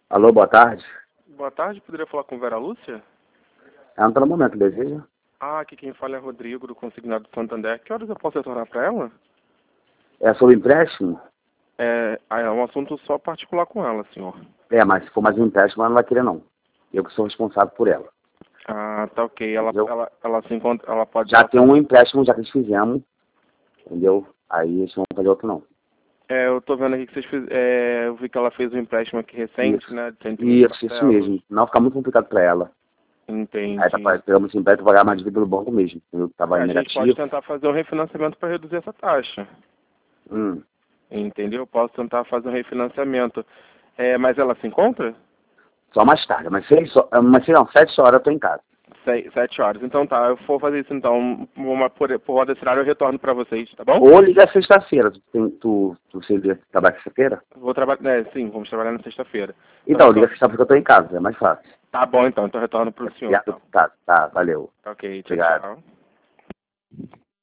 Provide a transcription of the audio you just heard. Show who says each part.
Speaker 1: Alô, boa tarde.
Speaker 2: Boa tarde, poderia falar com Vera Lúcia?
Speaker 1: Ela não tá no momento, deseja?
Speaker 2: Aqui quem fala é Rodrigo, do Consignado do Santander. Que horas eu posso retornar para ela?
Speaker 1: É sobre empréstimo?
Speaker 2: É um assunto só particular com ela, senhor.
Speaker 1: Mas se for mais um empréstimo, ela não vai querer, não. Eu que sou responsável por ela.
Speaker 2: Tá ok. Ela se encontra, ela pode...
Speaker 1: Já tem um empréstimo, já que eles fizemos, entendeu? Aí eles não vão fazer outro, não.
Speaker 2: Eu tô vendo aqui que vocês fizeram... eu vi que ela fez um empréstimo aqui recente,
Speaker 1: Isso.
Speaker 2: né? De 120
Speaker 1: Isso mesmo. Não fica muito complicado pra ela.
Speaker 2: Entendi.
Speaker 1: Aí pegamos esse empréstimo pra pagar mais dívida do banco mesmo, entendeu? Tava
Speaker 2: A gente
Speaker 1: negativo.
Speaker 2: pode tentar fazer um refinanciamento para reduzir essa taxa. Entendeu? Eu posso tentar fazer um refinanciamento. Mas ela se encontra?
Speaker 1: Só mais tarde, mas 7 horas eu tô em casa.
Speaker 2: 7 horas. Então tá, eu vou fazer isso então. Por hora desse horário eu retorno para vocês, tá bom?
Speaker 1: Ou liga sexta-feira. Você trabalha sexta-feira?
Speaker 2: Vou trabalhar, sim, vamos trabalhar na sexta-feira.
Speaker 1: Então, liga sexta-feira que eu tô em casa, é mais fácil.
Speaker 2: Tá bom então, eu retorno pro senhor. Então.
Speaker 1: Tá, valeu.
Speaker 2: Ok, tchau,
Speaker 1: Obrigado.
Speaker 2: tchau.